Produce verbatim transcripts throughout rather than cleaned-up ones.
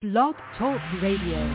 Blog Talk Radio.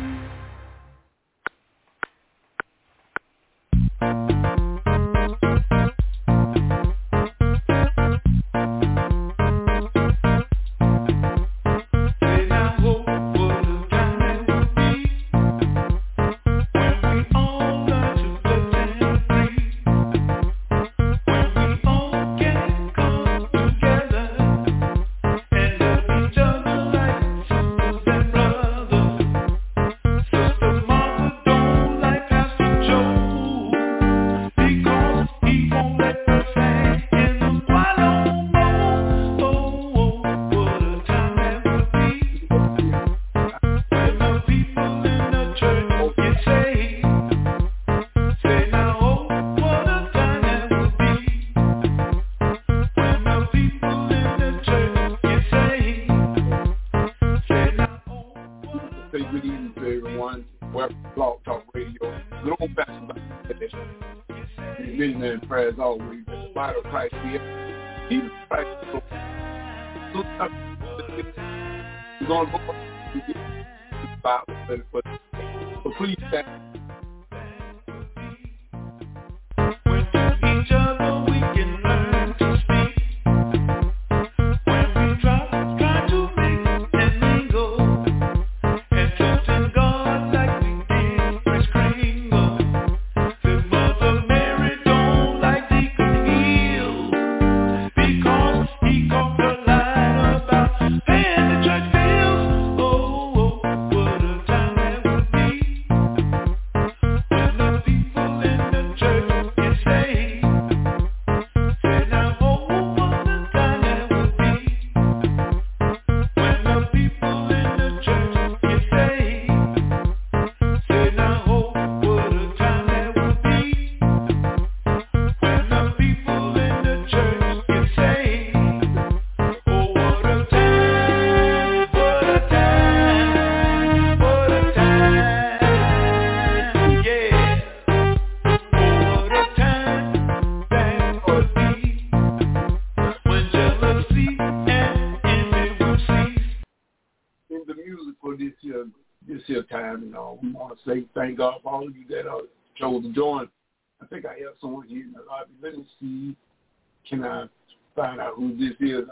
Say thank God for all of you that uh, chose to join. I think I have someone here in the lobby. Let me see. Can I find out who this is?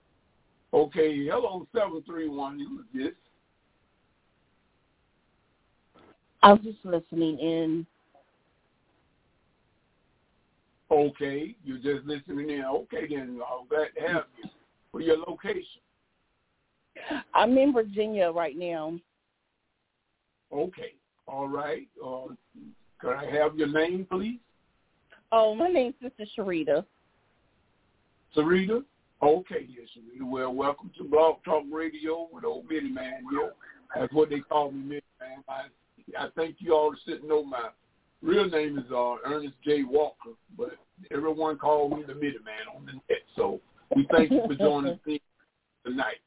Okay, hello, seven three one. Who is this? I was just listening in. Okay, you're just listening in. Okay, then I'm glad to have you. For your location? I'm in Virginia right now. Okay. All right. Uh, could I have your name, please? Oh, my name's Sister Sharita. Sarita? Okay, yes, Sharita. Well, welcome to Blog Talk Radio with old Mitty Man here. That's what they call me, Mitty Man. I, I think you all sitting know my real name is uh, Ernest J. Walker, but everyone calls me the Mitty Man on the net. So we thank you for joining us tonight.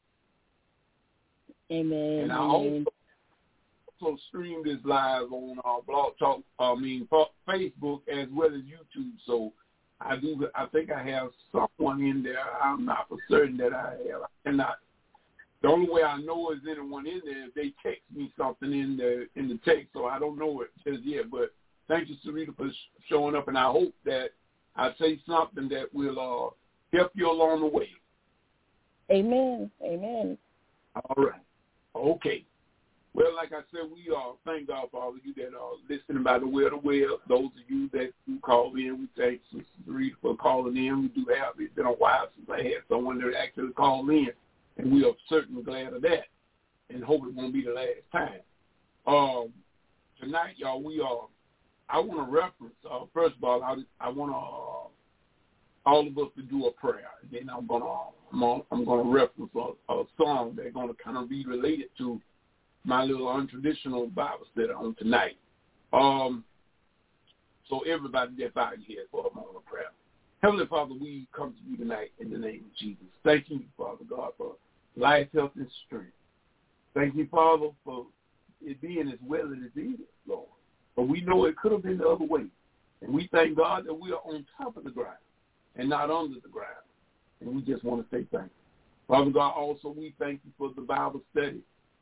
Amen. And I Amen. also also stream this live on uh, Blog Talk, I mean Facebook as well as YouTube. So I do. I think I have someone in there. I'm not for certain that I have. I cannot. The only way I know is anyone in there if they text me something in the in the text. So I don't know it just yet. But thank you, Sarita, for showing up, and I hope that I say something that will uh, help you along the way. Amen. Amen. All right. Okay. Well, like I said, we uh, thank God for all of you that are listening by the will to will. Those of you that do call in, we thank Sister Rita for calling in. We do have, it's been a while since I had someone that actually called in, and we are certainly glad of that and hope it won't be the last time. Um, tonight, y'all, we are, I want to reference, uh, first of all, I, I want to, uh, all of us to do a prayer. And then I'm going to, I'm, I'm going to reference a, a song that's going to kind of be related to my little untraditional Bible study on tonight. Um, so everybody just bow your head for a moment of prayer. Heavenly Father, we come to you tonight in the name of Jesus. Thank you, Father God, for life, health, and strength. Thank you, Father, for it being as well as it is, Lord. But we know it could have been the other way. And we thank God that we are on top of the ground and not under the ground. And we just want to say thank you. Father God, also we thank you for the Bible study,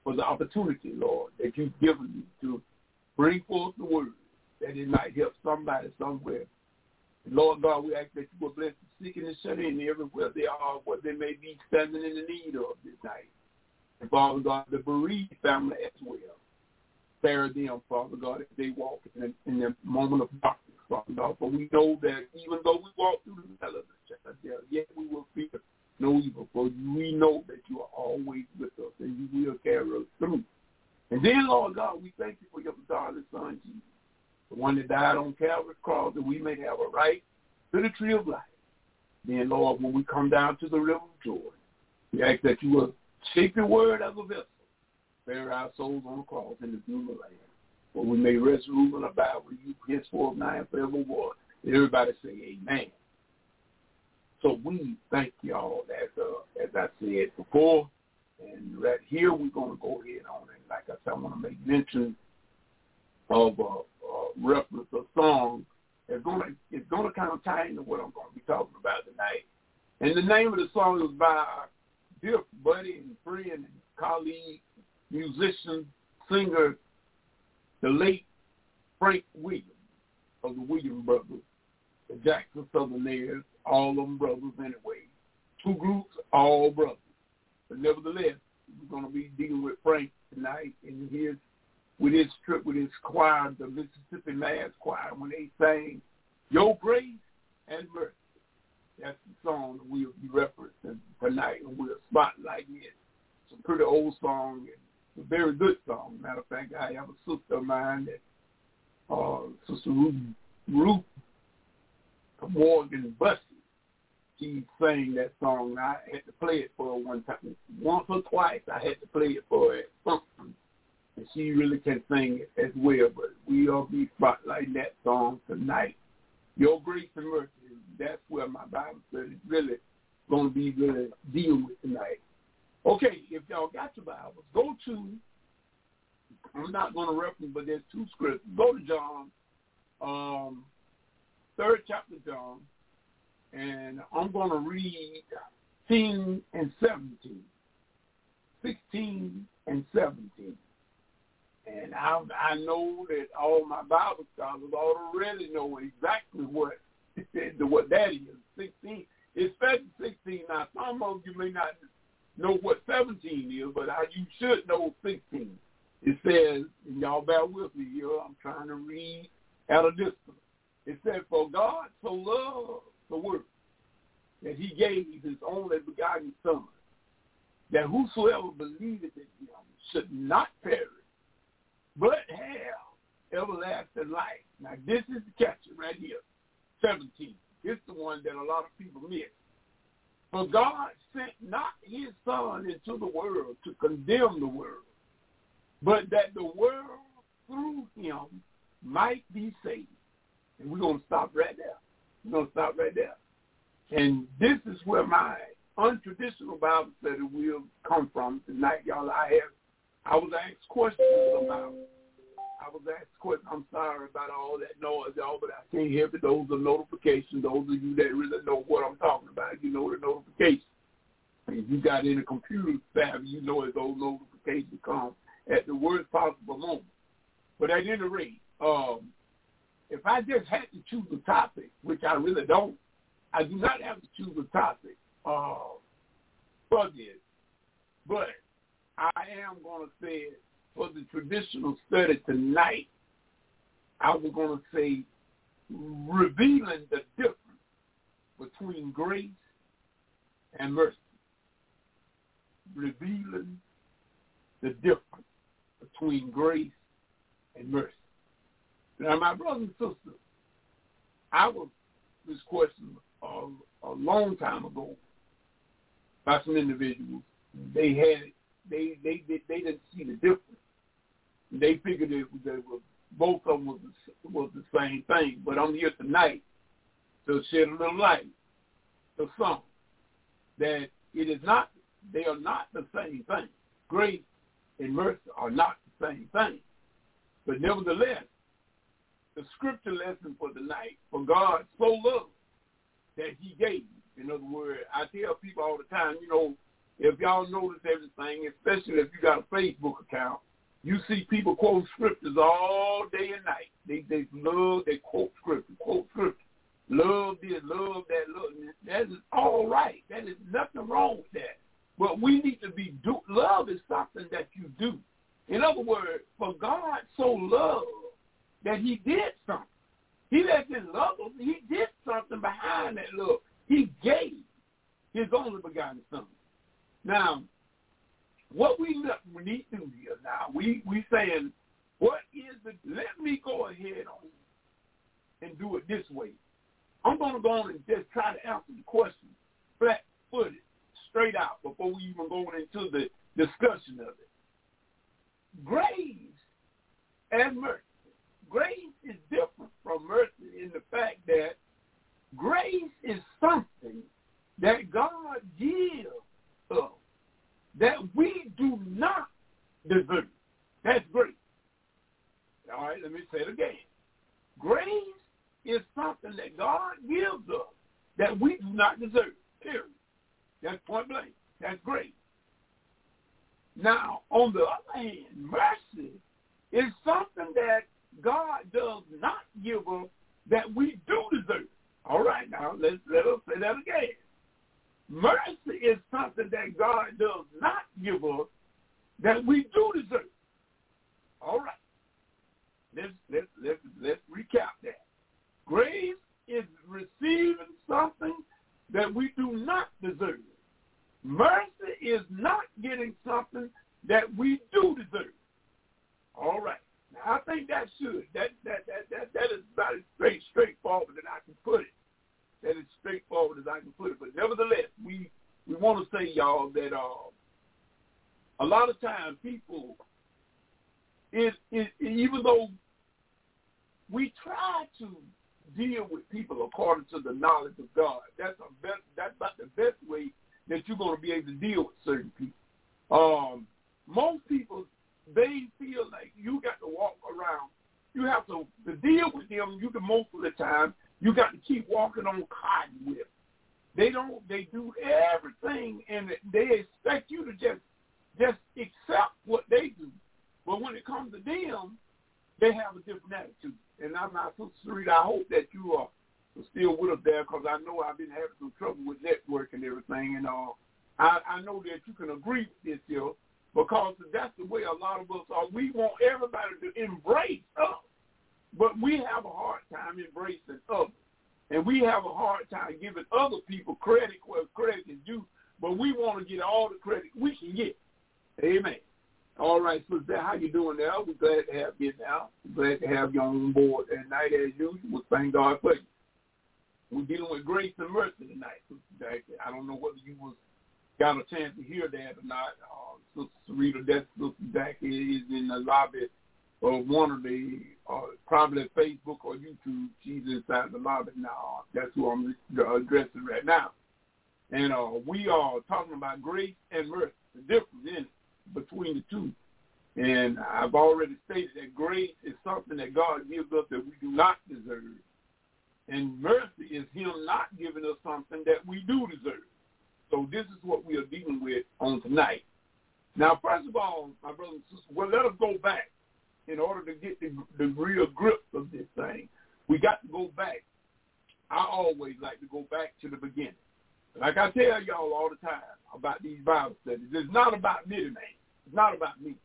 for the opportunity, Lord, that you've given me to bring forth the word, that it might help somebody somewhere. And Lord God, we ask that you will bless the sick and the shut in everywhere they are, what they may be standing in the need of this night. And Father God, the bereaved family as well. Spare them, Father God, if they walk in, in their moment of darkness, Father God. For we know that even though we walk through the valley of the shadow of death, yet we will fear no evil, for we know that you are always with us and you will carry us through. And then, Lord God, we thank you for your darling son, Jesus, the one that died on Calvary's cross, that we may have a right to the tree of life. Then, Lord, when we come down to the river of joy, we ask that you will shape your word as a vessel, bear our souls on the cross in the human land, where we may rest, rule, and abide with you henceforth, now, and forevermore. And everybody say amen. So we thank y'all, as, uh, as I said before, and right here we're going to go ahead on it. Like I said, I want to make mention of a, a reference, a song that's going to it's going to kind of tie into what I'm going to be talking about tonight. And the name of the song is by our dear buddy and friend and colleague, musician, singer, the late Frank Williams of the Williams Brothers, the Jackson Southerners, all of them brothers anyway. Two groups, all brothers. But nevertheless, we're going to be dealing with Frank tonight and his, with his trip, with his choir, the Mississippi Mass Choir, when they sang Your Grace and Mercy. That's the song that we'll be referencing tonight, and we'll spotlight it. It's a pretty old song and a very good song. Matter of fact, I have a sister of mine that, uh, Sister Ruth, Ruth Morgan Bussey. She sang that song. I had to play it for her one time. Once or twice I had to play it for her at something. And she really can sing it as well. But we'll be spotlighting that song tonight. Your Grace and Mercy. That's where my Bible study is really going to be really dealing with tonight. Okay, if y'all got your Bibles, go to, I'm not going to reference, but there's two scripts. Go to John, um, third chapter of John. And I'm going to read sixteen and seventeen. sixteen and seventeen. And I, I know that all my Bible scholars already know exactly what what that is. sixteen, especially sixteen. Now, some of you may not know what seventeen is, but I, you should know sixteen. It says, and y'all bear with me here, I'm trying to read at a distance. It said, for God so loved the world, that he gave his only begotten Son, that whosoever believeth in him should not perish, but have everlasting life. Now, this is the catcher right here, seventeen. This is the one that a lot of people miss. For God sent not his Son into the world to condemn the world, but that the world through him might be saved. And we're going to stop right there. We're going to stop right there. And this is where my untraditional Bible study will come from tonight, y'all. I have, I was asked questions about, I was asked questions. I'm sorry about all that noise, y'all, but I can't help it. Those are notifications. Those of you that really know what I'm talking about, you know the notifications. And if you got any computer savvy, you know that those notifications come at the worst possible moment. But at any rate, um, if I just had to choose a topic, which I really don't, I do not have to choose a topic uh, for this, but I am going to say for the traditional study tonight, I was going to say revealing the difference between grace and mercy. Revealing the difference between grace and mercy. Now, my brothers and sisters, I was this question uh, a long time ago by some individuals. They had they they they, they didn't see the difference. They figured it was, it was both of them was the, was the same thing. But I'm here tonight to shed a little light to some that it is not. They are not the same thing. Grace and mercy are not the same thing. But nevertheless, the scripture lesson for tonight, for God so loved that he gave. In other words, I tell people all the time, you know, if y'all notice everything, especially if you got a Facebook account, you see people quote scriptures all day and night. They they love, they quote scripture, quote scripture. Love this, love that, love this. That is all right. That is nothing wrong with that. But we need to be, do, love is something that you do. In other words, for God so loved that he did something. He let his love, he did something behind that love. He gave his only begotten son. Now, what we need to do here now, we we saying, what is the, let me go ahead on and do it this way. I'm going to go on and just try to answer the question flat-footed, straight out, before we even go into the discussion of it. Grace and mercy. Grace is different from mercy in the fact that grace is something that God gives us that we do not deserve. That's grace. All right, let me say it again. Grace is something that God gives us that we do not deserve, period. That's point blank. That's grace. Now, on the other hand, mercy is something that God does not give us that we do deserve. All right, now, let's, let us say that again. Mercy is something that God does not give us that we do deserve. All right. Let's, let's, let's, let's recap that. Grace is receiving something that we do not deserve. Mercy is not getting something that we do deserve. All right. Now, I think that should. That, that, that, that, that is about as straight, straightforward as I can put it. That is straightforward as I can put it. But nevertheless, we, we want to say, y'all, that uh, a lot of times people, it, it, even though we try to deal with people according to the knowledge of God, that's, a best, that's about the best way that you're going to be able to deal with certain people. Um, most people, they feel like you got to walk around. You have to, to deal with them, you can most of the time, you got to keep walking on cotton whip. They don't, they do everything, and they expect you to just, just accept what they do. But when it comes to them, they have a different attitude. And I'm not so sweet. I hope that you are still with us there, because I know I've been having some trouble with network and everything. And uh, I, I know that you can agree with this here, because that's the way a lot of us are. We want everybody to embrace us, but we have a hard time embracing others. And we have a hard time giving other people credit where credit is due, but we want to get all the credit we can get. Amen. All right, so how you doing now? We're glad to have you now. We're glad to have you on board tonight as usual. Thank God for you. We're dealing with grace and mercy tonight. I don't know whether you was got a chance to hear that or not. Uh, Sister Sarita, that's Sister Jackie is in the lobby of one of the, uh, probably Facebook or YouTube. She's inside the lobby now. That's who I'm addressing right now. And uh, we are talking about grace and mercy, the difference in it between the two. And I've already stated that grace is something that God gives us that we do not deserve. And mercy is him not giving us something that we do deserve. So this is what we are dealing with on tonight. Now, first of all, my brothers and sisters, well, let us go back in order to get the, the real grip of this thing. We got to go back. I always like to go back to the beginning. Like I tell y'all all the time about these Bible studies, it's not about me tonight. It's not about me.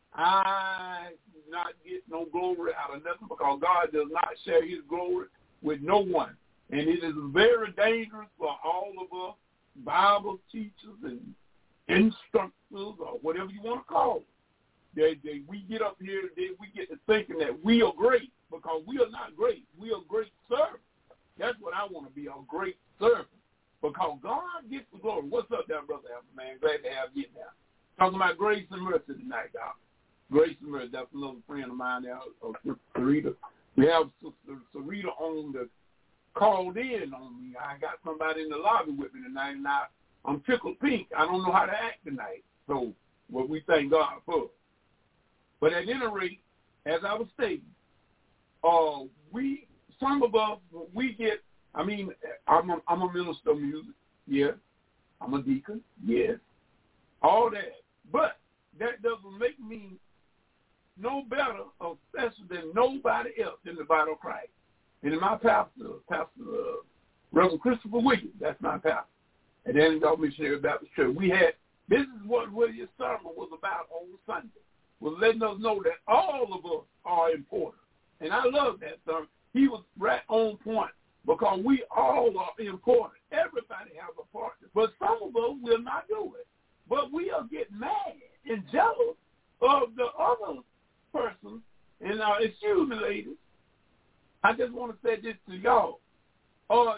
I do not get no glory out of nothing, because God does not share his glory with no one. And it is very dangerous for all of us, Bible teachers and instructors or whatever you want to call them. They, they, we get up here today, we get to thinking that we are great, because we are not great. We are great servants. That's what I want to be, a great servant, because God gets the glory. What's up there, Brother Alpha, man? Glad to have you now. Talking about grace and mercy tonight, Doc. Grace and mercy. That's another friend of mine now, Sister Sarita. We have Sister Sarita on the called in on me. I got somebody in the lobby with me tonight, and I, I'm tickled pink. I don't know how to act tonight. So, well, we thank God for it. But at any rate, as I was stating, uh, we, some of us, we get, I mean, I'm a, I'm a minister of music, yes. I'm a deacon, yes. all that. But that doesn't make me no better or special than nobody else in the body of Christ. And in my pastor, Pastor uh, Reverend Christopher Williams, that's my pastor, at the Antioch Missionary Baptist Church, we had, this is what, what his sermon was about on Sunday, was letting us know that all of us are important. And I love that sermon. He was right on point because we all are important. Everybody has a part. But some of us will not do it. But we'll get mad and jealous of the other person. And uh, excuse me, ladies, I just want to say this to y'all. Uh,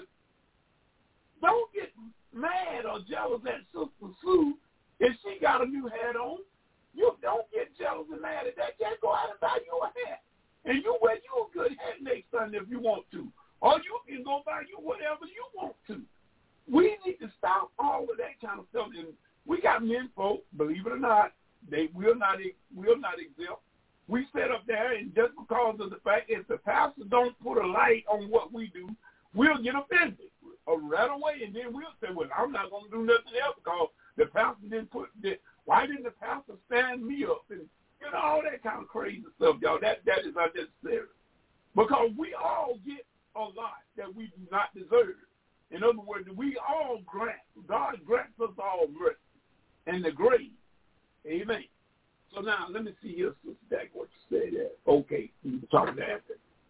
don't get mad or jealous at Sister Sue if she got a new hat on. You don't get jealous and mad at that. Just go out and buy you a hat. And you wear you a good hat next Sunday if you want to. Or you can go buy you whatever you want to. We need to stop all of that kind of stuff. And we got men folk, believe it or not, they will not will not exempt. We sit up there, and just because of the fact if the pastor don't put a light on what we do, we'll get offended right away, and then we'll say, well, I'm not going to do nothing else because the pastor didn't put the, why didn't the pastor stand me up? And, you know, all that kind of crazy stuff, y'all. That, that is unnecessary. Because we all get a lot that we do not deserve. In other words, we all grant, God grants us all mercy and the grace. Amen. So now, let me see here, Sister Dak, what you said there. Okay, you can talk to that.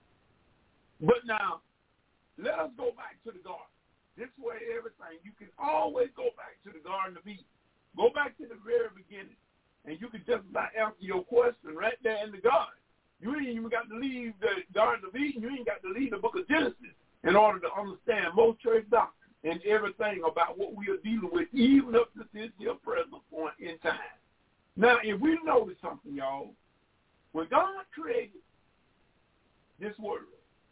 But now, let us go back to the garden. This way, everything, you can always go back to the Garden of Eden. Go back to the very beginning, and you can just about answer your question right there in the garden. You ain't even got to leave the Garden of Eden. You ain't got to leave the book of Genesis in order to understand most church doctrine and everything about what we are dealing with, even up to this here present point in time. Now, if we notice something, y'all, when God created this world,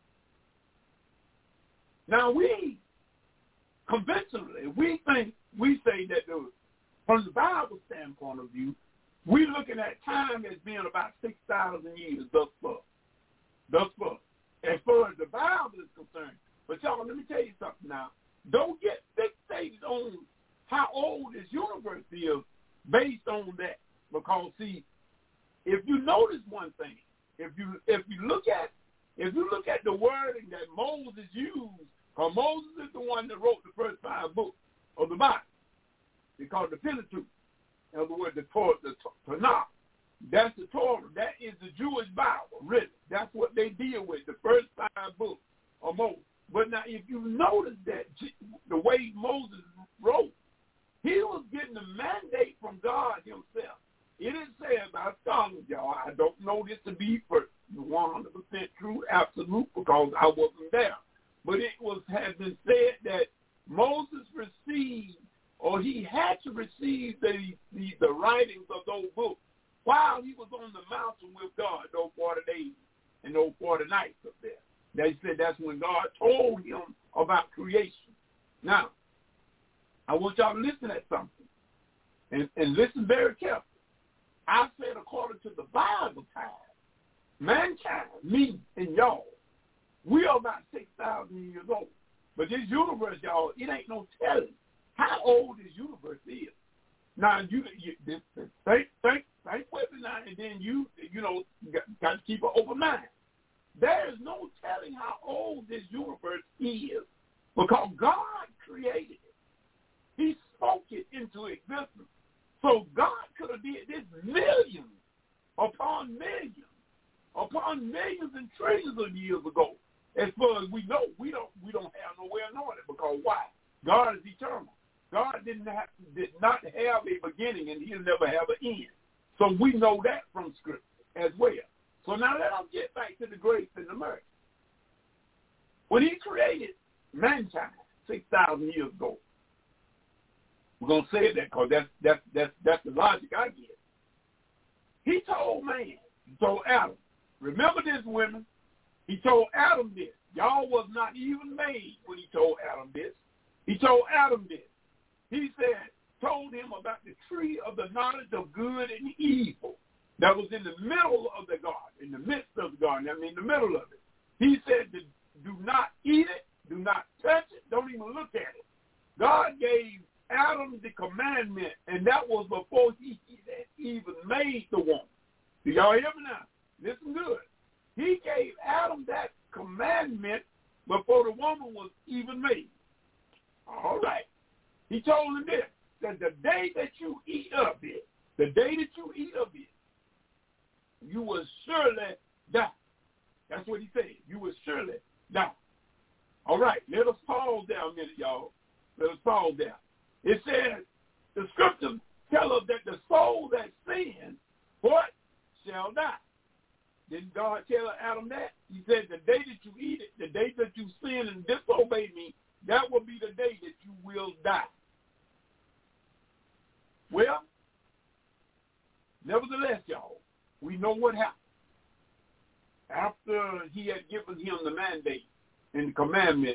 now we, conventionally, we think, we say that the, from the Bible standpoint of view, we're looking at time as being about six thousand years thus far. Thus far. As far as the Bible is concerned. But y'all, let me tell you something now. Don't get fixated on how old this universe is based on that. Because, see, if you notice one thing, if you if you look at if you look at the wording that Moses used, or Moses is the one that wrote the first five books of the Bible. They call it the Pentateuch. In other words, the Torah, the Tanakh. That's the Torah. That is the Jewish Bible, really. That's what they deal with, the first five books of Moses. But now, if you notice that the way Moses wrote, he was getting the mandate from God himself. It is said by scholars, y'all. I don't know this to be for one hundred percent true, absolute, because I wasn't there. But it was has been said that Moses received, or he had to receive the, the, the writings of those books while he was on the mountain with God, those forty days and those forty nights up there. They said that's when God told him about creation. Now, I want y'all to listen at something, and, and listen very carefully. I said according to the Bible time, mankind, me and y'all, we are about six thousand years old. But this universe, y'all, it ain't no telling how old this universe is. Now, you, you this, this, think, think, think with me now, and then you, you know, got, got to keep an open mind. There is no telling how old this universe is because God created it. He spoke it into existence. So God could have did this millions upon millions upon millions and trillions of years ago. As far as we know, we don't we don't have no way of knowing it because why? God is eternal. God didn't have, did not have a beginning, and He'll never have an end. So we know that from Scripture as well. So now let us get back to the grace and the mercy. When He created mankind six thousand years ago, we're gonna say that because that's that's that's that's the logic I get. He told man, he told Adam. Remember this, women. He told Adam this. Y'all was not even made when he told Adam this. He told Adam this. He said, told him about the tree of the knowledge of good and evil that was in the middle of the garden, in the midst of the garden, I mean the middle of it. He said, do not eat it, do not touch it, don't even look at it. God gave Adam the commandment, and that was before he even made the woman. Do y'all hear me now? Listen good. He gave Adam that commandment before the woman was even made. All right. He told him this, that the day that you eat of it, the day that you eat of it, you will surely die. That's what he said. You will surely die. All right. Let us pause there a minute, y'all. Let us pause there. It says, the scriptures tell us that the soul that sins, what? Shall die. Didn't God tell Adam that? He said, the day that you eat it, the day that you sin and disobey me, that will be the day that you will die. Well, nevertheless, y'all, we know what happened. After he had given him the mandate and the commandment,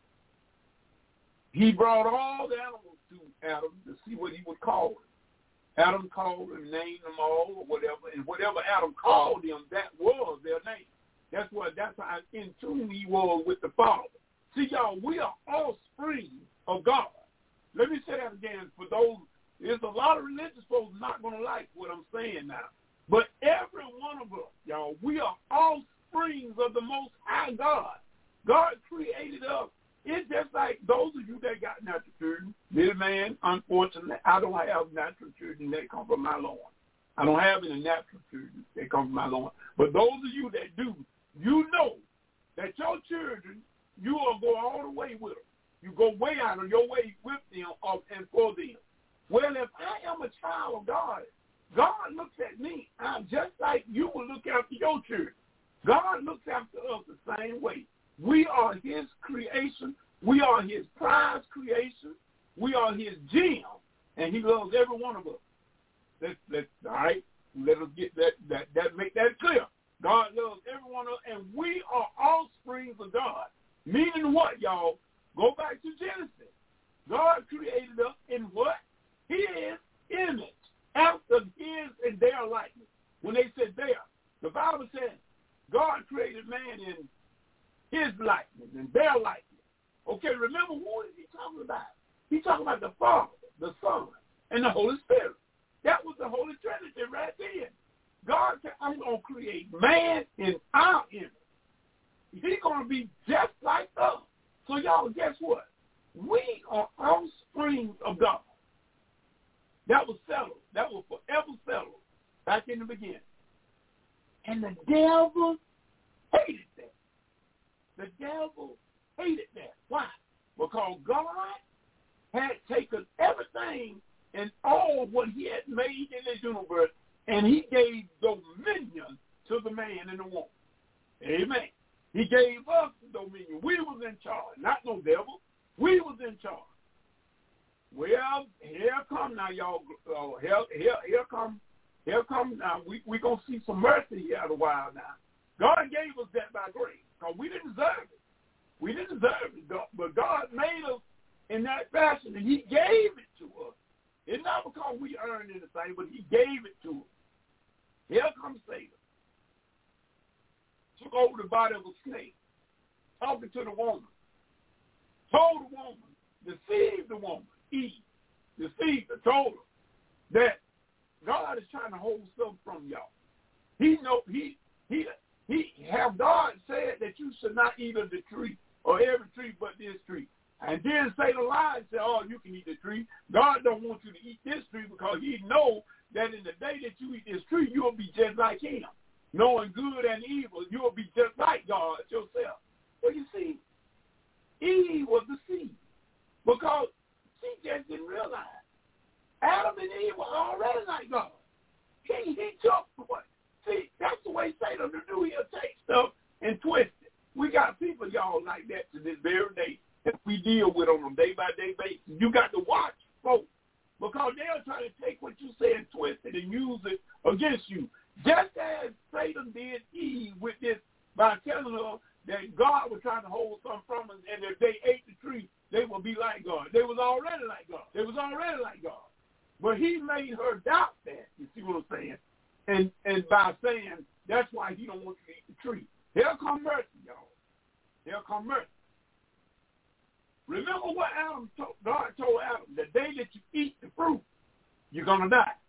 he brought all the animals to Adam to see what he would call them. Adam called and named them all or whatever, and whatever Adam called them, that was their name. That's what, that's how in tune he was with the Father. See, y'all, we are offspring of God. Let me say that again for those, there's a lot of religious folks not going to like what I'm saying now. But every one of us, y'all, we are offsprings of the Most High God. God created us. It's just like those of you that got natural children. This man, unfortunately, I don't have natural children that come from my loin. I don't have any natural children that come from my loin. But those of you that do, you know that your children, you will go all the way with them. You go way out of your way with them and for them. Well, if I am a child of God, God looks at me. I'm just like you will look after your children. God looks after us the same way. We are his creation. We are his prize creation. We are his gem, and he loves every one of us. Let's, let's, all right, let us get that, that, that, make that clear. God loves every one of us, and we are offsprings of God. Meaning what, y'all? Go back to Genesis. God created us in what? His image, after his and their likeness. When they said there, the Bible says God created man in his likeness and their likeness. Okay, remember, who is he talking about? He's talking about the Father, the Son, and the Holy Spirit. That was the Holy Trinity right there. God said, I'm going to create man in our image. He's going to be just like us. So, y'all, guess what? We are offsprings of God. That was settled. That was forever settled back in the beginning. And the devil hated that. The devil hated that. Why? Because God had taken everything and all what he had made in this universe, and he gave dominion to the man and the woman. Amen. He gave us the dominion. We was in charge, not no devil. We was in charge. Well, here come now, y'all. Uh, here, here, here come, here come now. We we gonna see some mercy here in a while now. God gave us that by grace, because we didn't deserve it. We didn't deserve it, but God made us in that fashion, and he gave it to us. It's not because we earned anything, but he gave it to us. Here comes Satan. Took over the body of a snake, talking to the woman. Told the woman, deceived the woman, Eve, deceived her, told her that God is trying to hold something from y'all. He know he he he have God said that you should not eat of the tree or every tree but this tree. And then Satan lied and said, oh, you can eat the tree. God don't want you to eat this tree because he know that in the day that you eat this tree, you'll be just like him. Knowing good and evil, you'll be just like God yourself. Well, you see, Eve was deceived because she just didn't realize Adam and Eve were already like God. He, he took what? See, that's the way Satan will do. He'll take stuff and twist it. We got people, y'all, like that to this very day that we deal with on a day-by-day basis. You got to watch folks because they'll try to take what you say and twist it and use it against you. Just as Satan did Eve with this by telling her that God was trying to hold something from us, and if they ate the tree, they would be like God. They was already like God. They was already like God. But he made her doubt that, you see what I'm saying? And and by saying, that's why he don't want you to eat the tree. Here come mercy, y'all. Here come mercy. Remember what Adam told, God told Adam, the day that you eat the fruit, you're going to die.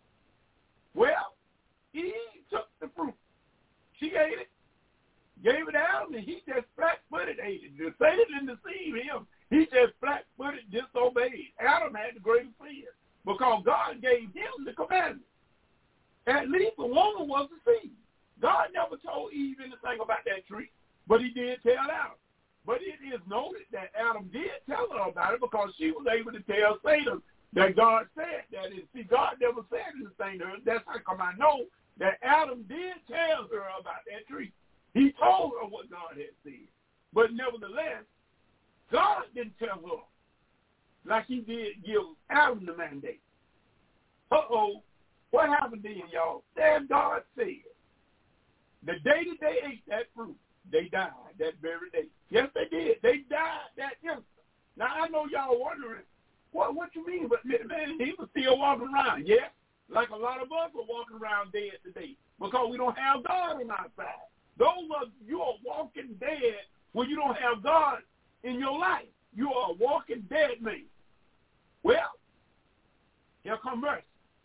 Well, Eve took the fruit. She ate it, gave it to Adam, and he just flat-footed ate it. The Satan didn't deceive him. He just flat-footed disobeyed. Adam had the greatest sin because God gave him the commandment. At least the woman was the seed. God never told Eve anything about that tree, but he did tell Adam. But it is noted that Adam did tell her about it because she was able to tell Satan that God said that. And see, God never said anything to her. That's how come I know that Adam did tell her about that tree. He told her what God had said. But nevertheless, God didn't tell her like he did give Adam the mandate. Uh-oh, what happened then, y'all? Then God said, the day that they ate that fruit, they died that very day. Yes, they did. They died that instant. Now, I know y'all wondering, what what you mean? But, man, he was still walking around. Yes, like a lot of us are walking around dead today because we don't have God on our side. Those of you are walking dead when you don't have God in your life. You are a walking dead man. Well, here come mercy.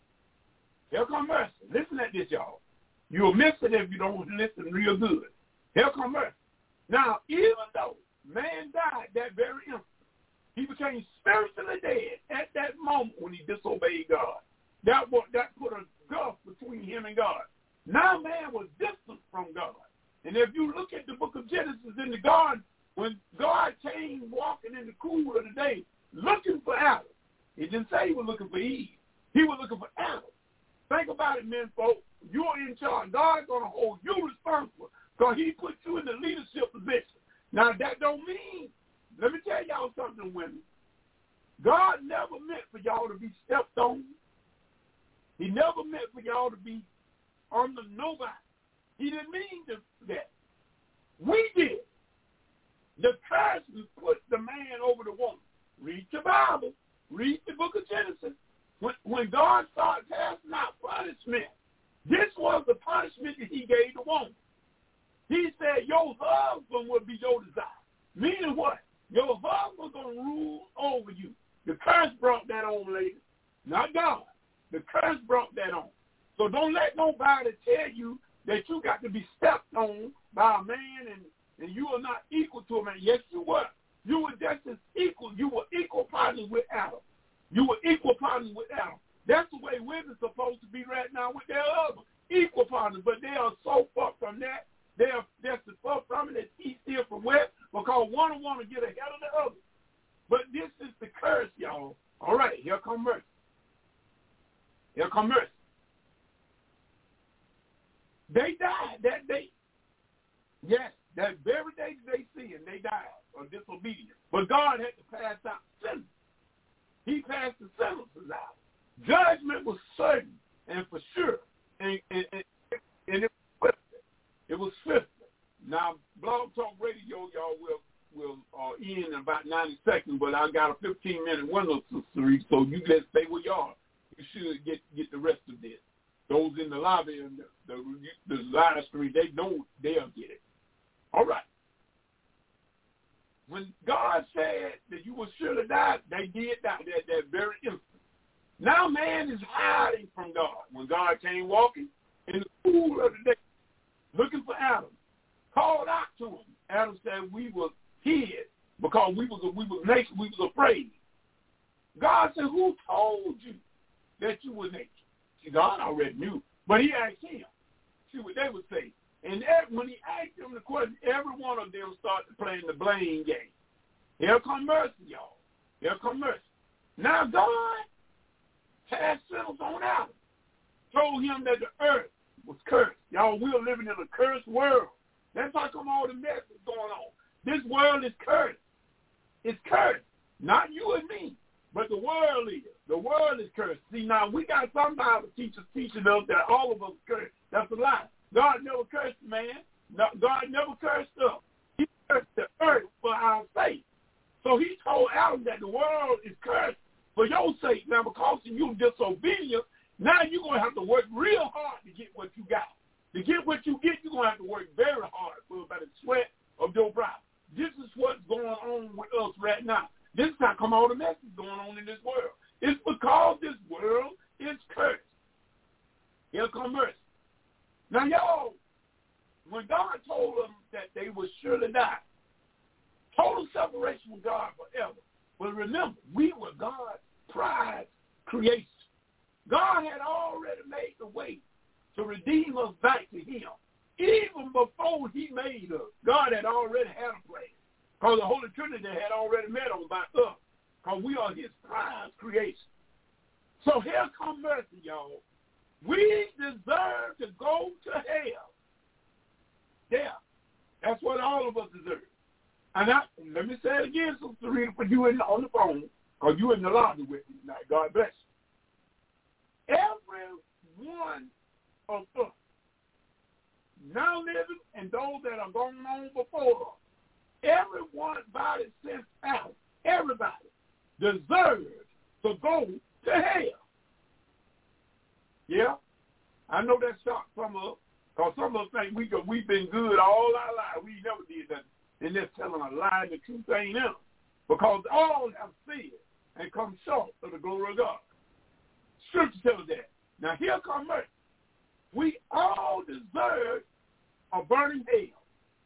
Here come mercy. Listen at this, y'all. You'll miss it if you don't listen real good. Here come mercy. Now, even though man died that very instant, he became spiritually dead at that moment when he disobeyed God. That, was, that put a gulf between him and God. Now man was distant from God. And if you look at the book of Genesis in the garden, when God came walking in the cool of the day looking for Adam, he didn't say he was looking for Eve. He was looking for Adam. Think about it, men, folks. You're in charge. God's going to hold you responsible because he put you in the leadership position. Now, that don't mean, let me tell y'all something, women. God never meant for y'all to be stepped on. He never meant for y'all to be under nobody. He didn't mean to, that. We did. The curse put the man over the woman. Read your Bible. Read the book of Genesis. When, when God started passing out punishment, this was the punishment that he gave the woman. He said, your husband will be your desire. Meaning what? Your husband's going to rule over you. The curse brought that on, ladies. Not God. The curse brought that on. So don't let nobody tell you that you got to be stepped on by a man and, and you are not equal to a man. Yes, you were. You were just as equal. You were equal partners with Adam. You were equal partners with Adam. That's the way women are supposed to be right now with their husbands. Equal partners, but they are so far from that. They are just as far from it as east here from west because one will want to get ahead of the other. But this is the curse, y'all. All right, here come mercy. Here come mercy. They died that day. Yes, that very day they sinned, they died of disobedience. But God had to pass out sentence. He passed the sentences out. Judgment was certain and for sure. And, and, and, and it was swift. It was swift. Now, Blog Talk Radio, y'all will will uh, end in about ninety seconds, but I got a fifteen-minute window to read, so you just stay where you are. You should get get the rest of this. Those in the lobby and the, the, the live stream, they know they'll get it. All right. When God said that you will surely die, they did die that, that very instant. Now man is hiding from God. When God came walking in the cool of the day, looking for Adam, called out to him. Adam said, we were hid because we was we was naked, we was afraid. God said, who told you that you were naked? See, God already knew. But he asked him. See what they would say. And when he asked them the question, every one of them started playing the blame game. Here come mercy, y'all. Here come mercy. Now God cast sentence on Adam. Told him that the earth was cursed. Y'all, we're living in a cursed world. That's how come all the mess is going on. This world is cursed. It's cursed. Not you and me, but the world is. The world is cursed. See, now we got some Bible teachers teaching us that all of us cursed. That's a lie. God never cursed man. No, God never cursed us. He cursed the earth for our sake. So he told Adam that the world is cursed for your sake. Now, because of you disobedient, now you're going to have to work real hard to get what you got. To get what you get, you're going to have to work very hard for by the sweat of your brow. this is what's going on with us right now. This is how come all the mess is going on in this world. It's because this world is cursed. Here come mercy. Now, y'all, when God told them that they would surely die, total separation from God forever. But remember, we were God's prized creation. God had already made the way to redeem us back to him. Even before he made us, God had already had a plan. Because the Holy Trinity had already met on by us. Because we are his prized creation. So here come mercy, y'all. We deserve to go to hell. Yeah. That's what all of us deserve. And I, let me say it again, Sister Rita, for you in, on the phone, because you in the lobby with me tonight. God bless you. Every one of us, now living and those that are going on before us, everyone body sent out, everybody deserves to go to hell. Yeah, I know that shocked some of us, because some of us think we could, we've been good all our lives. We never did that. And they're telling a lie, the truth ain't in them. Because all have sinned and come short of the glory of God. Scripture tells that. Now here comes mercy. We all deserve a burning hell.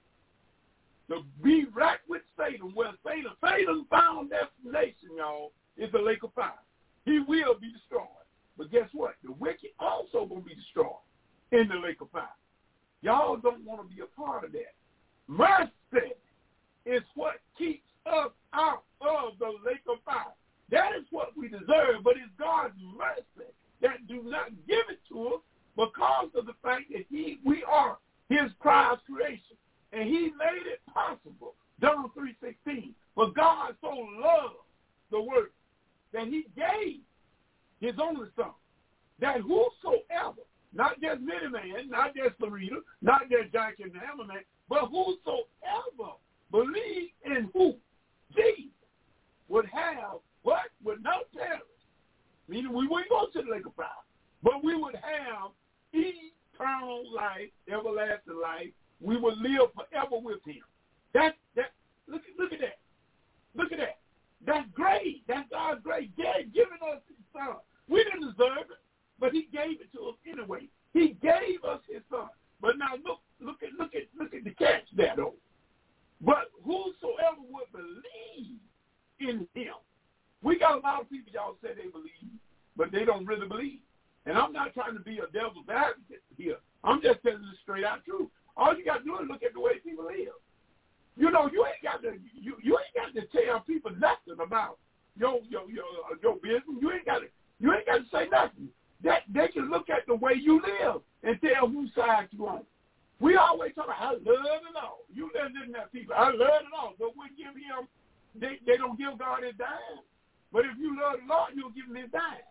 To be right with Satan, where Satan, Satan's found destination, y'all, is the lake of fire. He will be destroyed. But guess what? The wicked also going to be destroyed in the lake of fire. Y'all don't want to be a part of that. Mercy is what keeps us out of the lake of fire. That is what we deserve, but it's God's mercy that do not give it to us because of the fact that he, we are his prized creation. And he made it possible, John three sixteen, for God so loved the world that he gave his only son, that whosoever, not just Minnie Man, not just Loretta, not just Jackie and the Hammerman, but whosoever believe in who? Jesus would have what? Would not perish. Meaning we wouldn't go to the lake of fire, but we would have eternal life, everlasting life. We would live forever with him. That that look at look at that. Look at that. That's great. That's God's great. God giving us his son. We didn't deserve it, but he gave it to us anyway. He gave us his son. But now look, look at look at look at the catch there though. But whosoever would believe in him. We got a lot of people, y'all say they believe, but they don't really believe. And I'm not trying to be a devil's advocate here. I'm just telling you the straight out truth. All you got to do is look at the way people live. You know, you ain't got to you, you ain't got to tell people nothing about your your your your business. You ain't got to you ain't got to say nothing. That they can look at the way you live and tell whose side you on. We always talk about I love it all. You live in that people. I love it all, but we give him. They they don't give God his dime. But if you love the Lord, you'll give him his dime.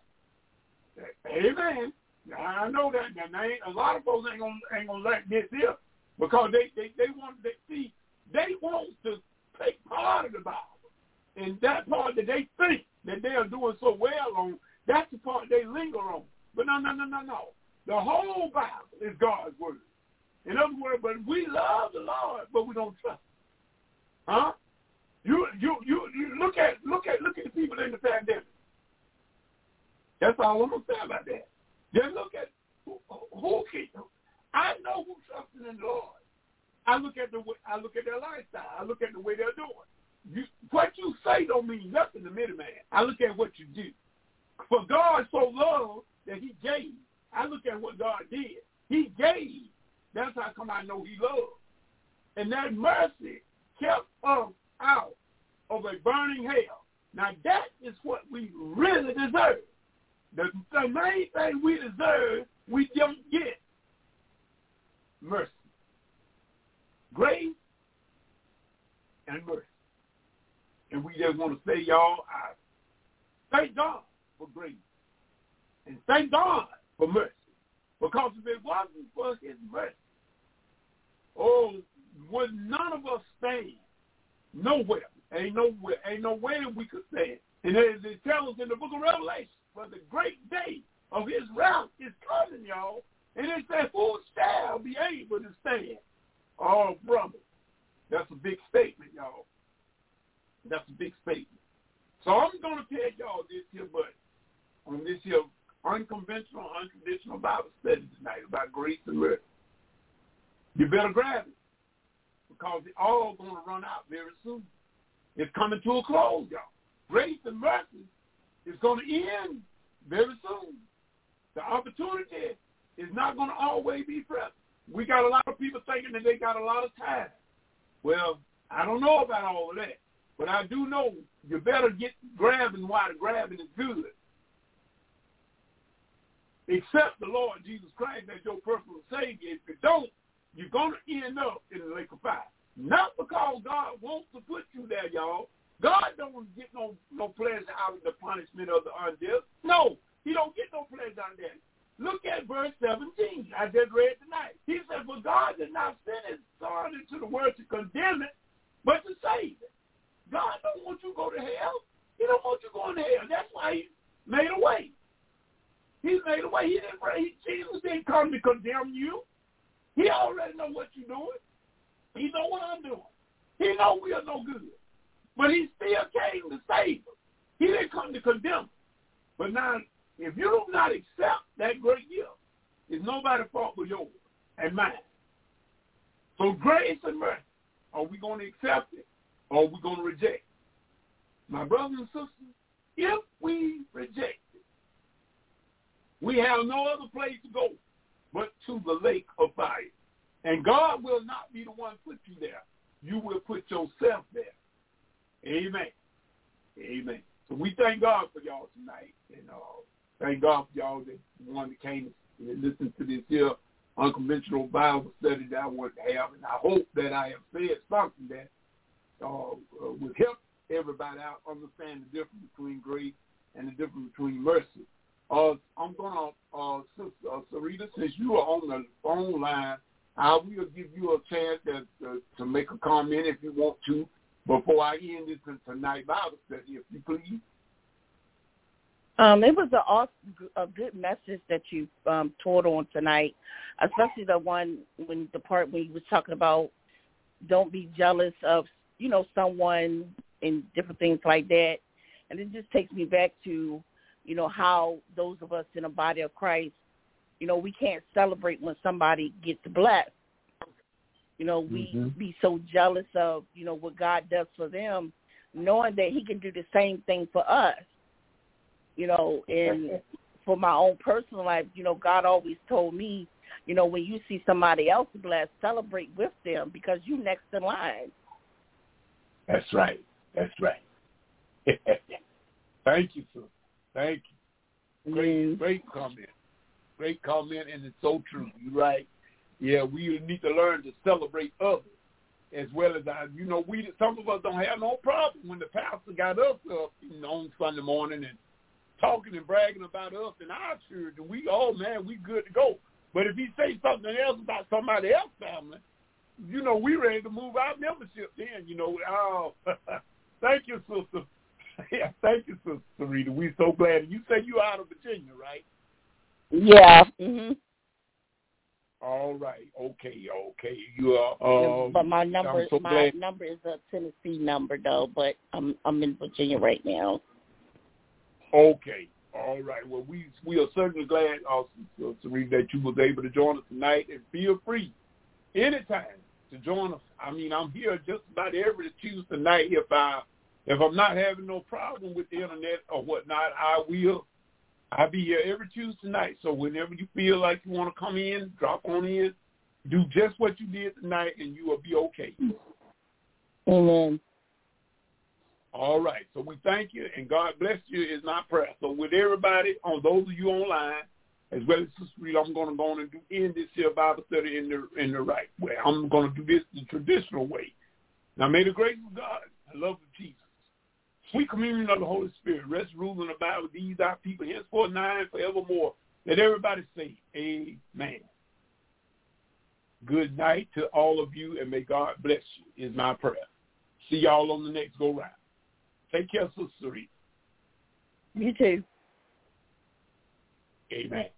Amen. Now, I know that. Now, ain't, a lot of folks ain't gonna ain't gonna like this here because they they they want to see they want to take part of the Bible, and that part that they think that they are doing so well on, that's the part they linger on. But no, no, no, no, no. The whole Bible is God's word. In other words, but we love the Lord, but we don't trust him. Huh? You you you you look at look at look at the people in the pandemic. That's all I'm gonna say about that. Just look at who, who can. I know who trusting in the Lord. I look at the way, I look at their lifestyle. I look at the way they're doing. You, what you say don't mean nothing to me, man. I look at what you do. For God so loved that he gave. I look at what God did. He gave. That's how come I know he loved. And that mercy kept us out of a burning hell. Now that is what we really deserve. The, the main thing we deserve, we don't get. Mercy. Grace and mercy. And we just want to say, y'all, I thank God for grace. And thank God for mercy. Because if it wasn't for his mercy, oh, would none of us stand? Nowhere. Ain't nowhere. Ain't no way we could stand. And as it tells us in the book of Revelation, for the great day of his wrath is coming, y'all. And it says, who shall be able to stand? Oh, brother, That's a big statement, y'all. That's a big statement. So I'm going to tell y'all this here, but on this here unconventional, untraditional Bible study tonight about grace and mercy. You better grab it because it's all going to run out very soon. It's coming to a close, y'all. Grace and mercy is going to end very soon. The opportunity is not going to always be present. We got a lot of people thinking that they got a lot of time. Well, I don't know about all of that, but I do know you better get grabbing while the grabbing is good. Accept the Lord Jesus Christ as your personal Savior. If you don't, you're going to end up in the lake of fire. Not because God wants to put you there, y'all. God don't get no, no pleasure out of the punishment of the unjust. No, he don't get no pleasure out of that. Look at verse seventeen. I just read tonight. He said, for God did not send his son into the world to condemn it, but to save it. God don't want you to go to hell. He don't want you going to hell. That's why he made a way. He made a way. He didn't pray. Jesus didn't come to condemn you. He already know what you're doing. He know what I'm doing. He know we are no good. But he still came to save us. He didn't come to condemn us. But now, if you do not accept that great gift, it's nobody's fault but yours and mine. So grace and mercy, are we going to accept it or are we going to reject it? My brothers and sisters, if we reject it, we have no other place to go but to the lake of fire. And God will not be the one to put you there. You will put yourself there. Amen. Amen. So we thank God for y'all tonight. And uh, thank God for y'all that one that came and listened to this here unconventional Bible study that I want to have. And I hope that I have said something that uh, uh, would help everybody out understand the difference between grace and the difference between mercy. Uh, I'm going to, uh, Sister uh, Sarita, since you are on the phone line, I will give you a chance to, to, to make a comment if you want to before I end this tonight Bible study, if you please. Um, it was a, awesome, a good message that you um, taught on tonight, especially the one when the part when you was talking about don't be jealous of, you know, someone and different things like that. And it just takes me back to, you know, how those of us in the body of Christ, you know, we can't celebrate when somebody gets blessed. You know, we mm-hmm. be so jealous of, you know, what God does for them, knowing that he can do the same thing for us. You know, and for my own personal life, you know, God always told me, you know, when you see somebody else blessed, celebrate with them because you next in line. That's right. That's right. Thank you, sir. Thank you. Great, mm. great comment. Great comment, and it's so true. You're right. Yeah, we need to learn to celebrate others as well as I. You know, we some of us don't have no problem when the pastor got us up you know, on Sunday morning and talking and bragging about us and our church, and we, oh, man, we good to go. But if he say something else about somebody else's family, you know, we ready to move our membership then, you know. Oh, thank you, sister. Yeah, thank you, Sister Sarita. We're so glad. You say you're out of Virginia, right? Yeah. Mm-hmm. All right. Okay. Okay. You are. Um, but my number, so my glad. number is a Tennessee number though. But I'm I'm in Virginia right now. Okay. All right. Well, we we are certainly glad, uh, Sarita, that you was able to join us tonight, and feel free anytime to join us. I mean, I'm here just about every Tuesday night. If I if I'm not having no problem with the internet or whatnot, I will. I'll be here every Tuesday night. So whenever you feel like you want to come in, drop on in, do just what you did tonight, and you will be okay. Amen. All right. So we thank you, and God bless you is my prayer. So with everybody, on those of you online, as well as Sister Rita, I'm going to go on and do end this here Bible study in the in the right way. I'm going to do this the traditional way. Now may the grace of God, the love of Jesus, sweet communion of the Holy Spirit, rest, rule, and abide with these our people henceforth now and forevermore. Let everybody say amen. Good night to all of you, and may God bless you is my prayer. See y'all on the next go-round. Take care, Sister Rita. You too. Amen.